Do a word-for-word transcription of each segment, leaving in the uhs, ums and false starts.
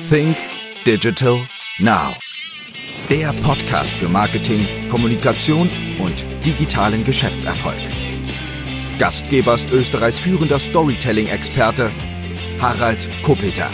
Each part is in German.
Think Digital Now. Der Podcast für Marketing, Kommunikation und digitalen Geschäftserfolg. Gastgeber ist Österreichs führender Storytelling-Experte Harald Kopeter.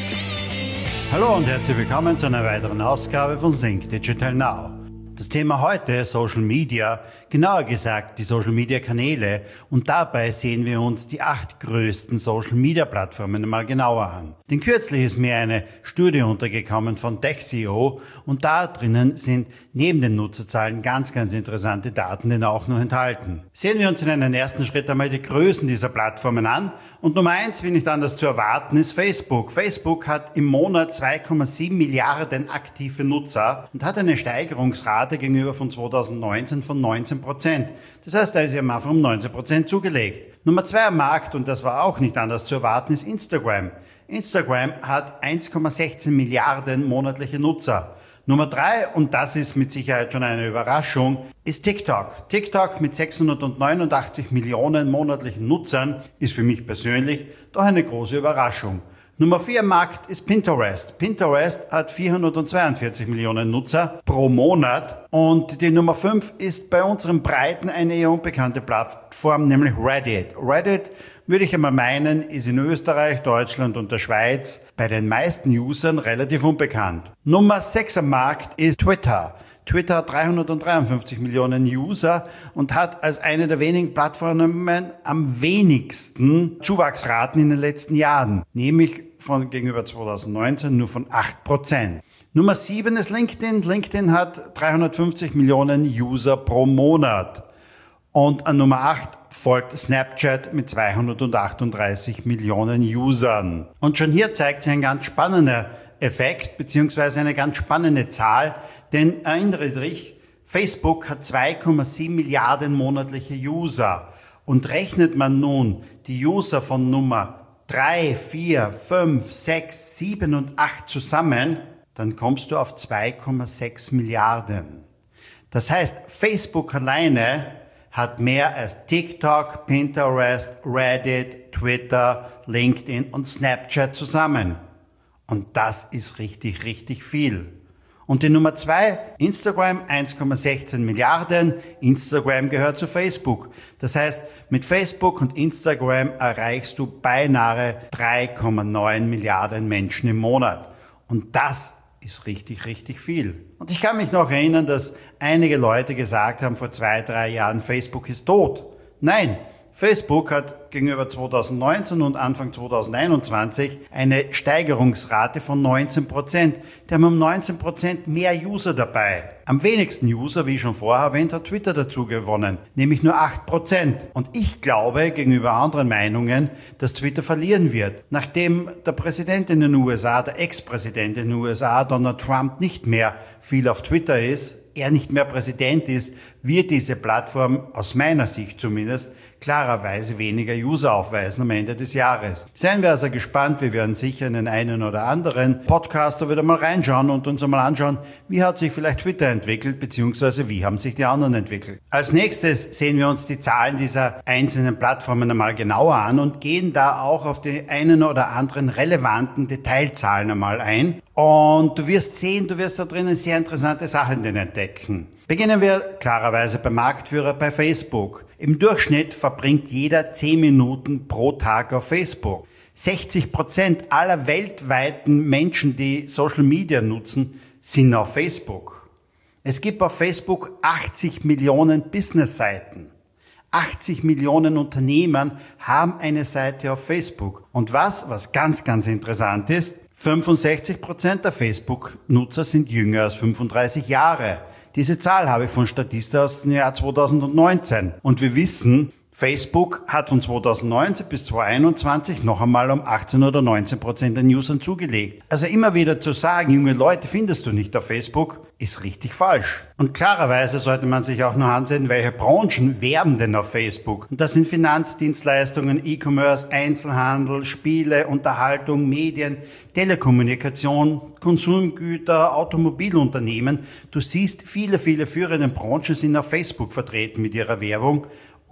Hallo und herzlich willkommen zu einer weiteren Ausgabe von Think Digital Now. Das Thema heute Social Media, genauer gesagt die Social Media Kanäle, und dabei sehen wir uns die acht größten Social Media Plattformen einmal genauer an. Denn kürzlich ist mir eine Studie untergekommen von Tech C E O und da drinnen sind neben den Nutzerzahlen ganz, ganz interessante Daten denn auch noch enthalten. Sehen wir uns in einem ersten Schritt einmal die Größen dieser Plattformen an und Nummer eins, wie nicht anders zu erwarten, ist Facebook. Facebook hat im Monat zwei Komma sieben Milliarden aktive Nutzer und hat eine Steigerungsrate gegenüber von zweitausendneunzehn von neunzehn Prozent. Das heißt, da ist am Anfang um neunzehn Prozent zugelegt. Nummer zwei am Markt, und das war auch nicht anders zu erwarten, ist Instagram. Instagram hat eins Komma sechzehn Milliarden monatliche Nutzer. Nummer drei, und das ist mit Sicherheit schon eine Überraschung, ist TikTok. TikTok mit sechshundertneunundachtzig Millionen monatlichen Nutzern ist für mich persönlich doch eine große Überraschung. Nummer vier im Markt ist Pinterest. Pinterest hat vierhundertzweiundvierzig Millionen Nutzer pro Monat. Und die Nummer fünf ist bei unseren Breiten eine eher unbekannte Plattform, nämlich Reddit. Reddit, würde ich einmal meinen, ist in Österreich, Deutschland und der Schweiz bei den meisten Usern relativ unbekannt. Nummer sechs am Markt ist Twitter. Twitter hat dreihundertdreiundfünfzig Millionen User und hat als eine der wenigen Plattformen am wenigsten Zuwachsraten in den letzten Jahren, nämlich von gegenüber zweitausendneunzehn nur von acht Prozent. Nummer sieben ist LinkedIn. LinkedIn hat dreihundertfünfzig Millionen User pro Monat. Und an Nummer acht folgt Snapchat mit zweihundertachtunddreißig Millionen Usern. Und schon hier zeigt sich ein ganz spannender Effekt beziehungsweise eine ganz spannende Zahl, denn erinnere dich, Facebook hat zwei Komma sieben Milliarden monatliche User und rechnet man nun die User von Nummer drei, vier, fünf, sechs, sieben und acht zusammen, dann kommst du auf zwei Komma sechs Milliarden. Das heißt, Facebook alleine hat mehr als TikTok, Pinterest, Reddit, Twitter, LinkedIn und Snapchat zusammen. Und das ist richtig, richtig viel. Und die Nummer zwei, Instagram, eins Komma sechzehn Milliarden. Instagram gehört zu Facebook. Das heißt, mit Facebook und Instagram erreichst du beinahe drei Komma neun Milliarden Menschen im Monat. Und das ist richtig, richtig viel. Und ich kann mich noch erinnern, dass einige Leute gesagt haben vor zwei, drei Jahren, Facebook ist tot. Nein, Facebook hat gegenüber zweitausendneunzehn und Anfang zweitausendeinundzwanzig eine Steigerungsrate von neunzehn Prozent. Die haben um neunzehn Prozent mehr User dabei. Am wenigsten User, wie schon vorher erwähnt, hat Twitter dazu gewonnen, nämlich nur acht Prozent. Und ich glaube gegenüber anderen Meinungen, dass Twitter verlieren wird. Nachdem der Präsident in den U S A, der Ex-Präsident in den U S A, Donald Trump, nicht mehr viel auf Twitter ist, er nicht mehr Präsident ist, wird diese Plattform aus meiner Sicht zumindest klarerweise weniger User aufweisen am Ende des Jahres. Seien wir also gespannt, wir werden sicher in den einen oder anderen Podcaster wieder mal reinschauen und uns einmal anschauen, wie hat sich vielleicht Twitter entwickelt, beziehungsweise wie haben sich die anderen entwickelt. Als nächstes sehen wir uns die Zahlen dieser einzelnen Plattformen einmal genauer an und gehen da auch auf die einen oder anderen relevanten Detailzahlen einmal ein. Und du wirst sehen, du wirst da drinnen sehr interessante Sachen entdecken. Beginnen wir klarerweise beim Marktführer, bei Facebook. Im Durchschnitt verbringt jeder zehn Minuten pro Tag auf Facebook. sechzig Prozent aller weltweiten Menschen, die Social Media nutzen, sind auf Facebook. Es gibt auf Facebook achtzig Millionen Business-Seiten. achtzig Millionen Unternehmen haben eine Seite auf Facebook. Und was, was ganz, ganz interessant ist, fünfundsechzig Prozent der Facebook-Nutzer sind jünger als fünfunddreißig Jahre. Diese Zahl habe ich von Statista aus dem Jahr zweitausendneunzehn. Und wir wissen, Facebook hat von zweitausendneunzehn bis zweitausendeinundzwanzig noch einmal um achtzehn oder neunzehn Prozent den Usern zugelegt. Also immer wieder zu sagen, junge Leute findest du nicht auf Facebook, ist richtig falsch. Und klarerweise sollte man sich auch noch ansehen, welche Branchen werben denn auf Facebook. Und das sind Finanzdienstleistungen, E-Commerce, Einzelhandel, Spiele, Unterhaltung, Medien, Telekommunikation, Konsumgüter, Automobilunternehmen. Du siehst, viele, viele führende Branchen sind auf Facebook vertreten mit ihrer Werbung.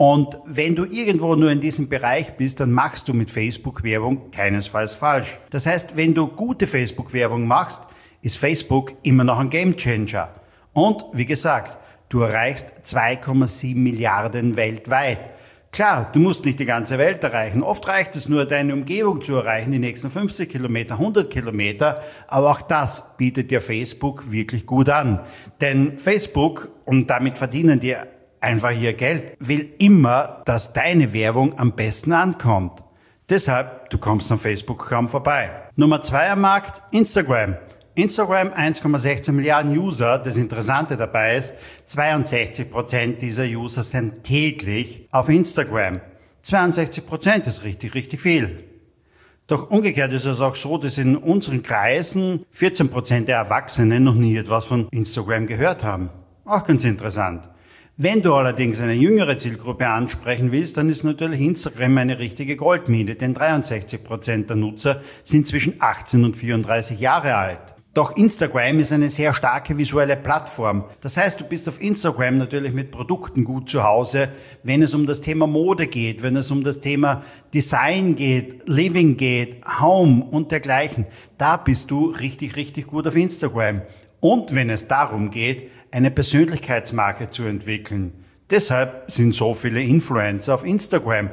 Und wenn du irgendwo nur in diesem Bereich bist, dann machst du mit Facebook-Werbung keinesfalls falsch. Das heißt, wenn du gute Facebook-Werbung machst, ist Facebook immer noch ein Gamechanger. Und wie gesagt, du erreichst zwei Komma sieben Milliarden weltweit. Klar, du musst nicht die ganze Welt erreichen. Oft reicht es nur, deine Umgebung zu erreichen, die nächsten fünfzig Kilometer, hundert Kilometer. Aber auch das bietet dir Facebook wirklich gut an. Denn Facebook, und damit verdienen die einfach ihr Geld, will immer, dass deine Werbung am besten ankommt. Deshalb, du kommst an Facebook kaum vorbei. Nummer zwei am Markt, Instagram. Instagram eins Komma sechzehn Milliarden User. Das Interessante dabei ist, zweiundsechzig Prozent dieser User sind täglich auf Instagram. zweiundsechzig Prozent ist richtig, richtig viel. Doch umgekehrt ist es auch so, dass in unseren Kreisen vierzehn Prozent der Erwachsenen noch nie etwas von Instagram gehört haben. Auch ganz interessant. Wenn du allerdings eine jüngere Zielgruppe ansprechen willst, dann ist natürlich Instagram eine richtige Goldmine, denn dreiundsechzig Prozent der Nutzer sind zwischen achtzehn und vierunddreißig Jahre alt. Doch Instagram ist eine sehr starke visuelle Plattform. Das heißt, du bist auf Instagram natürlich mit Produkten gut zu Hause, wenn es um das Thema Mode geht, wenn es um das Thema Design geht, Living geht, Home und dergleichen. Da bist du richtig, richtig gut auf Instagram. Und wenn es darum geht, eine Persönlichkeitsmarke zu entwickeln. Deshalb sind so viele Influencer auf Instagram.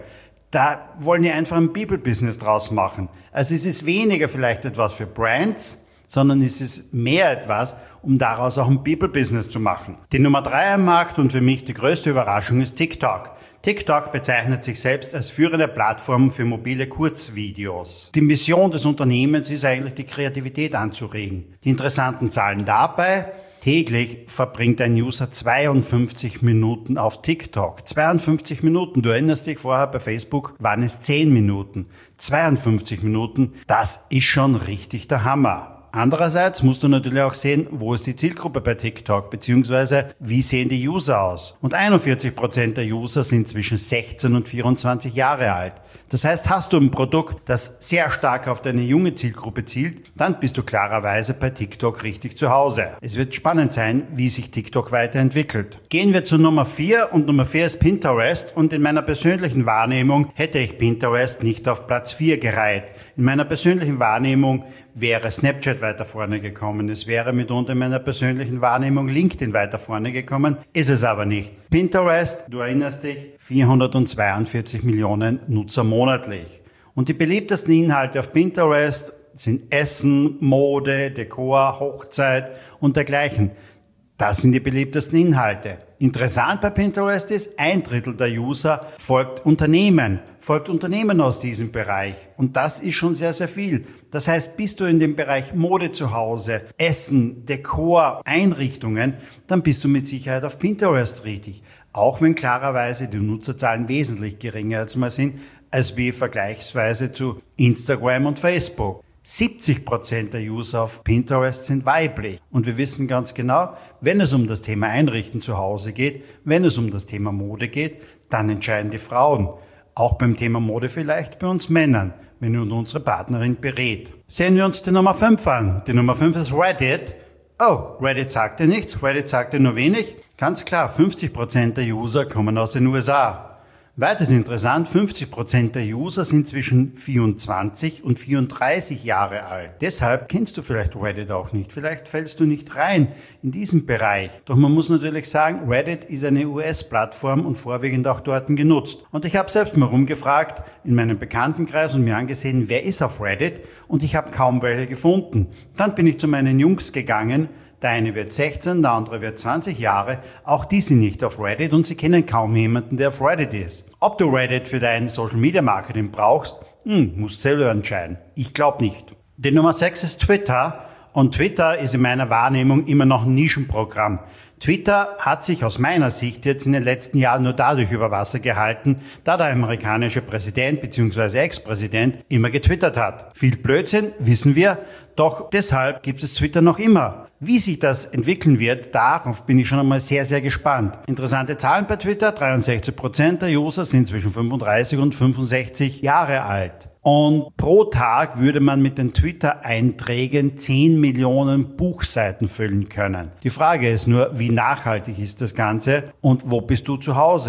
Da wollen die einfach ein People-Business draus machen. Also es ist weniger vielleicht etwas für Brands, sondern es ist mehr etwas, um daraus auch ein People-Business zu machen. Die Nummer drei am Markt und für mich die größte Überraschung ist TikTok. TikTok bezeichnet sich selbst als führende Plattform für mobile Kurzvideos. Die Mission des Unternehmens ist eigentlich, die Kreativität anzuregen. Die interessanten Zahlen dabei: täglich verbringt ein User zweiundfünfzig Minuten auf TikTok. zweiundfünfzig Minuten. Du erinnerst dich, vorher bei Facebook waren es zehn Minuten. zweiundfünfzig Minuten, das ist schon richtig der Hammer. Andererseits musst du natürlich auch sehen, wo ist die Zielgruppe bei TikTok, beziehungsweise wie sehen die User aus. Und einundvierzig Prozent der User sind zwischen sechzehn und vierundzwanzig Jahre alt. Das heißt, hast du ein Produkt, das sehr stark auf deine junge Zielgruppe zielt, dann bist du klarerweise bei TikTok richtig zu Hause. Es wird spannend sein, wie sich TikTok weiterentwickelt. Gehen wir zu Nummer vier und Nummer vier ist Pinterest und in meiner persönlichen Wahrnehmung hätte ich Pinterest nicht auf Platz vier gereiht. In meiner persönlichen Wahrnehmung wäre Snapchat weiter vorne gekommen. Es wäre mitunter in meiner persönlichen Wahrnehmung LinkedIn weiter vorne gekommen. Ist es aber nicht. Pinterest, du erinnerst dich, vierhundertzweiundvierzig Millionen Nutzer monatlich. Und die beliebtesten Inhalte auf Pinterest sind Essen, Mode, Dekor, Hochzeit und dergleichen. Das sind die beliebtesten Inhalte. Interessant bei Pinterest ist, ein Drittel der User folgt Unternehmen, folgt Unternehmen aus diesem Bereich. Und das ist schon sehr, sehr viel. Das heißt, bist du in dem Bereich Mode zu Hause, Essen, Dekor, Einrichtungen, dann bist du mit Sicherheit auf Pinterest richtig. Auch wenn klarerweise die Nutzerzahlen wesentlich geringer als mal sind, als wie vergleichsweise zu Instagram und Facebook. siebzig Prozent der User auf Pinterest sind weiblich. Und wir wissen ganz genau, wenn es um das Thema Einrichten zu Hause geht, wenn es um das Thema Mode geht, dann entscheiden die Frauen. Auch beim Thema Mode vielleicht bei uns Männern, wenn uns unsere Partnerin berät. Sehen wir uns die Nummer fünf an. Die Nummer fünf ist Reddit. Oh, Reddit sagt dir nichts, Reddit sagt dir nur wenig. Ganz klar, fünfzig Prozent der User kommen aus den U S A. Weiters interessant, fünfzig Prozent der User sind zwischen vierundzwanzig und vierunddreißig Jahre alt. Deshalb kennst du vielleicht Reddit auch nicht. Vielleicht fällst du nicht rein in diesen Bereich. Doch man muss natürlich sagen, Reddit ist eine U S-Plattform und vorwiegend auch dort genutzt. Und ich habe selbst mal rumgefragt in meinem Bekanntenkreis und mir angesehen, wer ist auf Reddit? Und ich habe kaum welche gefunden. Dann bin ich zu meinen Jungs gegangen. Der eine wird sechzehn, der andere wird zwanzig Jahre. Auch die sind nicht auf Reddit und sie kennen kaum jemanden, der auf Reddit ist. Ob du Reddit für dein Social Media Marketing brauchst, hm, musst selber entscheiden. Ich glaube nicht. Die Nummer sechs ist Twitter. Und Twitter ist in meiner Wahrnehmung immer noch ein Nischenprogramm. Twitter hat sich aus meiner Sicht jetzt in den letzten Jahren nur dadurch über Wasser gehalten, da der amerikanische Präsident bzw. Ex-Präsident immer getwittert hat. Viel Blödsinn, wissen wir, doch deshalb gibt es Twitter noch immer. Wie sich das entwickeln wird, darauf bin ich schon einmal sehr, sehr gespannt. Interessante Zahlen bei Twitter, dreiundsechzig Prozent der User sind zwischen fünfunddreißig und fünfundsechzig Jahre alt. Und pro Tag würde man mit den Twitter-Einträgen zehn Millionen Buchseiten füllen können. Die Frage ist nur, wie nachhaltig ist das Ganze und wo bist du zu Hause?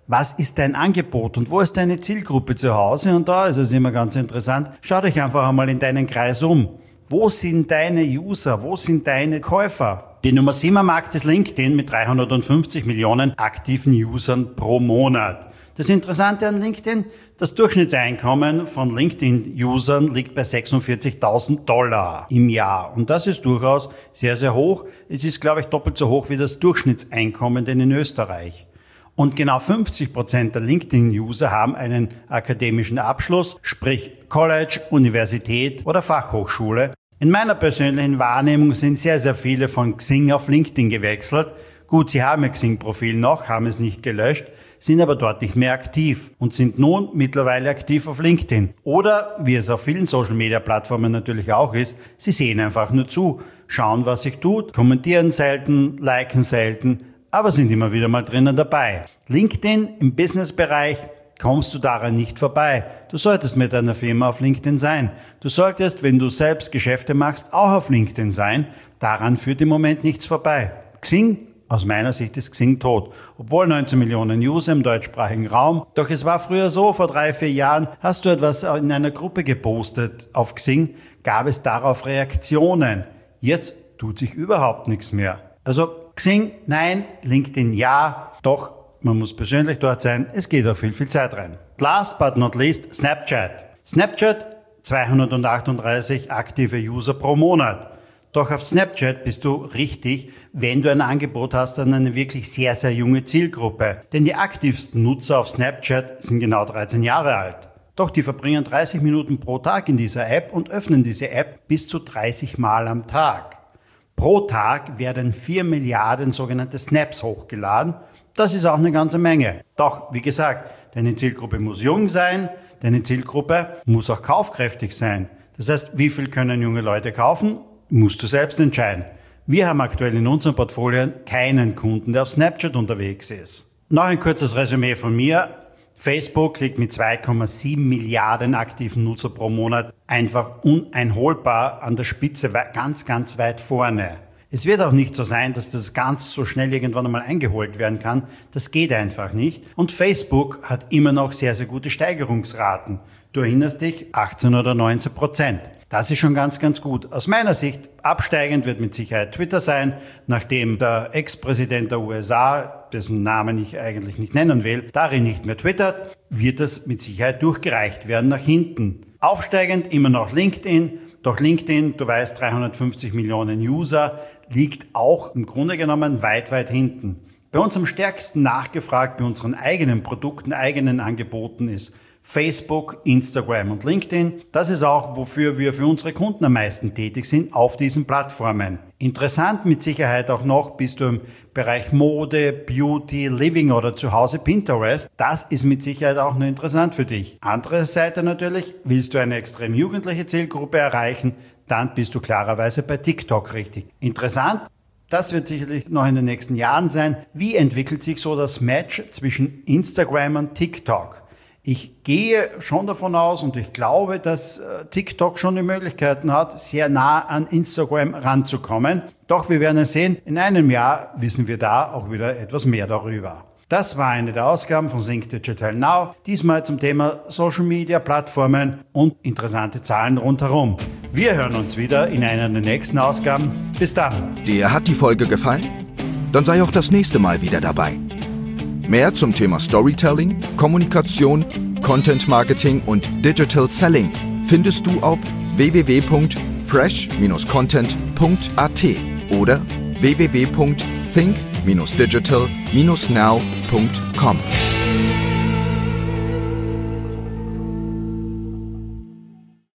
Was ist dein Angebot und wo ist deine Zielgruppe zu Hause? Und da ist es immer ganz interessant. Schau dich einfach einmal in deinen Kreis um. Wo sind deine User? Wo sind deine Käufer? Die Nummer sieben am Markt ist LinkedIn mit dreihundertfünfzig Millionen aktiven Usern pro Monat. Das Interessante an LinkedIn, das Durchschnittseinkommen von LinkedIn-Usern liegt bei sechsundvierzigtausend Dollar im Jahr. Und das ist durchaus sehr, sehr hoch. Es ist, glaube ich, doppelt so hoch wie das Durchschnittseinkommen denn in Österreich. Und genau fünfzig Prozent der LinkedIn-User haben einen akademischen Abschluss, sprich College, Universität oder Fachhochschule. In meiner persönlichen Wahrnehmung sind sehr, sehr viele von Xing auf LinkedIn gewechselt. Gut, sie haben ihr Xing-Profil noch, haben es nicht gelöscht, sind aber dort nicht mehr aktiv und sind nun mittlerweile aktiv auf LinkedIn. Oder, wie es auf vielen Social-Media-Plattformen natürlich auch ist, sie sehen einfach nur zu, schauen, was sich tut, kommentieren selten, liken selten, aber sind immer wieder mal drinnen dabei. LinkedIn im Business-Bereich kommst du daran nicht vorbei. Du solltest mit deiner Firma auf LinkedIn sein. Du solltest, wenn du selbst Geschäfte machst, auch auf LinkedIn sein. Daran führt im Moment nichts vorbei. Xing, aus meiner Sicht ist Xing tot. Obwohl neunzehn Millionen User im deutschsprachigen Raum. Doch es war früher so, vor drei, vier Jahren hast du etwas in einer Gruppe gepostet auf Xing, gab es darauf Reaktionen. Jetzt tut sich überhaupt nichts mehr. Also Xing, nein, LinkedIn, ja, doch man muss persönlich dort sein, es geht auch viel, viel Zeit rein. Last but not least, Snapchat. Snapchat, zweihundertachtunddreißig aktive User pro Monat. Doch auf Snapchat bist du richtig, wenn du ein Angebot hast an eine wirklich sehr, sehr junge Zielgruppe. Denn die aktivsten Nutzer auf Snapchat sind genau dreizehn Jahre alt. Doch die verbringen dreißig Minuten pro Tag in dieser App und öffnen diese App bis zu dreißig Mal am Tag. Pro Tag werden vier Milliarden sogenannte Snaps hochgeladen. Das ist auch eine ganze Menge. Doch, wie gesagt, deine Zielgruppe muss jung sein, deine Zielgruppe muss auch kaufkräftig sein. Das heißt, wie viel können junge Leute kaufen, musst du selbst entscheiden. Wir haben aktuell in unserem Portfolio keinen Kunden, der auf Snapchat unterwegs ist. Noch ein kurzes Resümee von mir. Facebook liegt mit zwei Komma sieben Milliarden aktiven Nutzer pro Monat einfach uneinholbar an der Spitze, ganz, ganz weit vorne. Es wird auch nicht so sein, dass das ganz so schnell irgendwann einmal eingeholt werden kann. Das geht einfach nicht. Und Facebook hat immer noch sehr, sehr gute Steigerungsraten. Du erinnerst dich, achtzehn oder neunzehn Prozent. Das ist schon ganz, ganz gut. Aus meiner Sicht, absteigend wird mit Sicherheit Twitter sein, nachdem der Ex-Präsident der U S A, dessen Namen ich eigentlich nicht nennen will, darin nicht mehr twittert, wird das mit Sicherheit durchgereicht werden nach hinten. Aufsteigend immer noch LinkedIn. Doch LinkedIn, du weißt, dreihundertfünfzig Millionen User, liegt auch im Grunde genommen weit, weit hinten. Bei uns am stärksten nachgefragt, bei unseren eigenen Produkten, eigenen Angeboten ist Facebook, Instagram und LinkedIn. Das ist auch, wofür wir für unsere Kunden am meisten tätig sind, auf diesen Plattformen. Interessant mit Sicherheit auch noch bist du im Bereich Mode, Beauty, Living oder zu Hause Pinterest. Das ist mit Sicherheit auch nur interessant für dich. Andere Seite natürlich, willst du eine extrem jugendliche Zielgruppe erreichen, dann bist du klarerweise bei TikTok richtig. Interessant. Das wird sicherlich noch in den nächsten Jahren sein. Wie entwickelt sich so das Match zwischen Instagram und TikTok? Ich gehe schon davon aus und ich glaube, dass TikTok schon die Möglichkeiten hat, sehr nah an Instagram ranzukommen. Doch wir werden es sehen, in einem Jahr wissen wir da auch wieder etwas mehr darüber. Das war eine der Ausgaben von Think Digital Now, diesmal zum Thema Social Media Plattformen und interessante Zahlen rundherum. Wir hören uns wieder in einer der nächsten Ausgaben. Bis dann. Dir hat die Folge gefallen? Dann sei auch das nächste Mal wieder dabei. Mehr zum Thema Storytelling, Kommunikation, Content Marketing und Digital Selling findest du auf w w w punkt fresh dash content punkt a t oder w w w punkt think dash digital dash now punkt com.